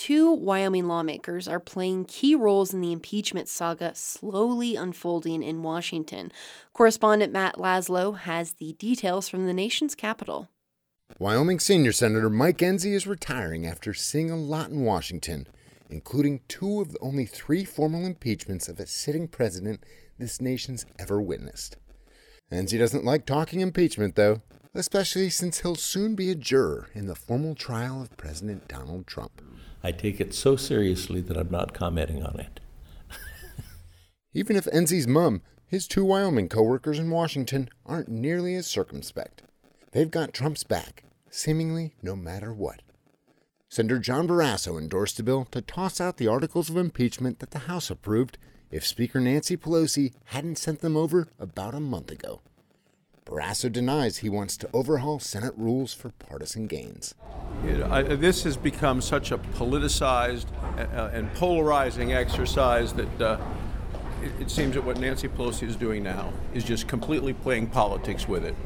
two Wyoming lawmakers are playing key roles in the impeachment saga slowly unfolding in Washington. Correspondent Matt Laszlo has the details from the nation's capital. Wyoming Senior Senator Mike Enzi is retiring after seeing a lot in Washington, including two of the only three formal impeachments of a sitting president this nation's ever witnessed. Enzi doesn't like talking impeachment, though, especially since he'll soon be a juror in the formal trial of President Donald Trump. I take it so seriously that I'm not commenting on it. Even if Enzi's mom, his two Wyoming co-workers in Washington, aren't nearly as circumspect. They've got Trump's back, seemingly no matter what. Senator John Barrasso endorsed a bill to toss out the articles of impeachment that the House approved if Speaker Nancy Pelosi hadn't sent them over about a month ago. Barrasso denies he wants to overhaul Senate rules for partisan gains. This has become such a politicized and polarizing exercise that it seems that what Nancy Pelosi is doing now is just completely playing politics with it.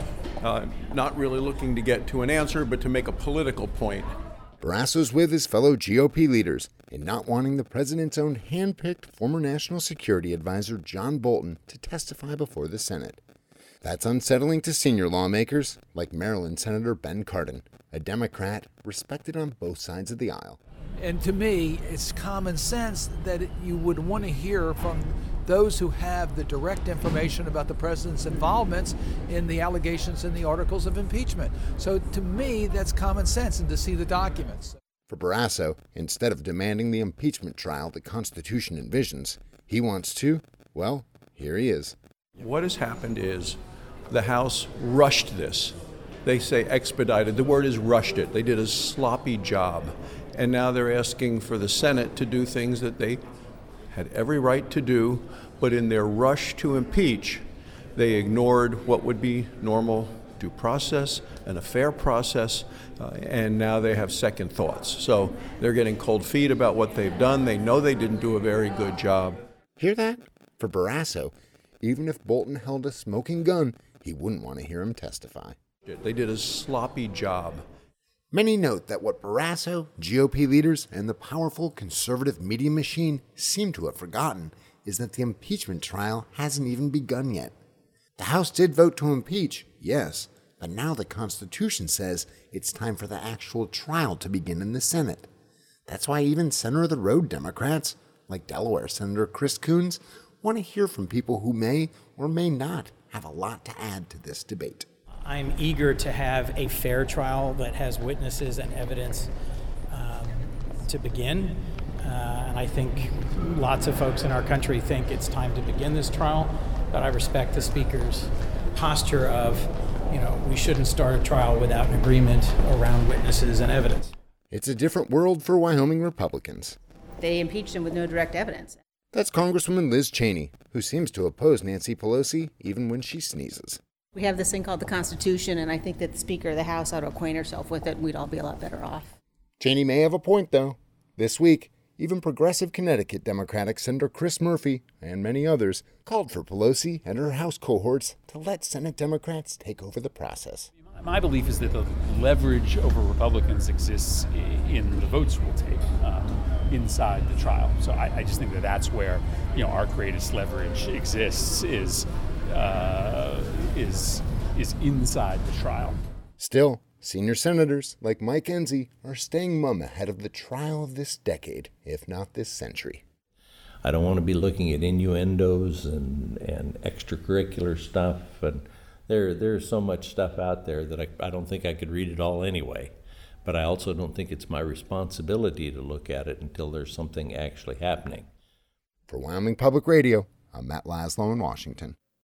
Not really looking to get to an answer, but to make a political point. Barrasso's with his fellow GOP leaders in not wanting the president's own hand-picked former National Security Advisor John Bolton to testify before the Senate. That's unsettling to senior lawmakers like Maryland Senator Ben Cardin, a Democrat respected on both sides of the aisle. And to me, it's common sense that you would want to hear from those who have the direct information about the president's involvements in the allegations in the articles of impeachment. So to me, that's common sense, and to see the documents. For Barrasso, instead of demanding the impeachment trial the Constitution envisions, he wants to, well, here he is. What has happened is the House rushed this. They say expedited. The word is rushed it. They did a sloppy job. And now they're asking for the Senate to do things that they had every right to do, but in their rush to impeach, they ignored what would be normal due process and a fair process, and now they have second thoughts. So they're getting cold feet about what they've done. They know they didn't do a very good job. Hear that? For Barrasso, even if Bolton held a smoking gun, he wouldn't want to hear him testify. They did a sloppy job. Many note that what Barrasso, GOP leaders, and the powerful conservative media machine seem to have forgotten is that the impeachment trial hasn't even begun yet. The House did vote to impeach, yes, but now the Constitution says it's time for the actual trial to begin in the Senate. That's why even center-of-the-road Democrats, like Delaware Senator Chris Coons, want to hear from people who may or may not have a lot to add to this debate. I'm eager to have a fair trial that has witnesses and evidence to begin. And I think lots of folks in our country think it's time to begin this trial, but I respect the Speaker's posture of, we shouldn't start a trial without an agreement around witnesses and evidence. It's a different world for Wyoming Republicans. They impeached him with no direct evidence. That's Congresswoman Liz Cheney, who seems to oppose Nancy Pelosi even when she sneezes. We have this thing called the Constitution, and I think that the Speaker of the House ought to acquaint herself with it, and we'd all be a lot better off. Cheney may have a point, though. This week, even progressive Connecticut Democratic Senator Chris Murphy, and many others, called for Pelosi and her House cohorts to let Senate Democrats take over the process. My belief is that the leverage over Republicans exists in the votes we'll take inside the trial. So I just think that that's where our greatest leverage exists is inside the trial. Still, senior senators like Mike Enzi are staying mum ahead of the trial of this decade, if not this century. I don't want to be looking at innuendos and extracurricular stuff, and there's so much stuff out there that I don't think I could read it all anyway. But I also don't think it's my responsibility to look at it until there's something actually happening. For Wyoming Public Radio, I'm Matt Laszlo in Washington.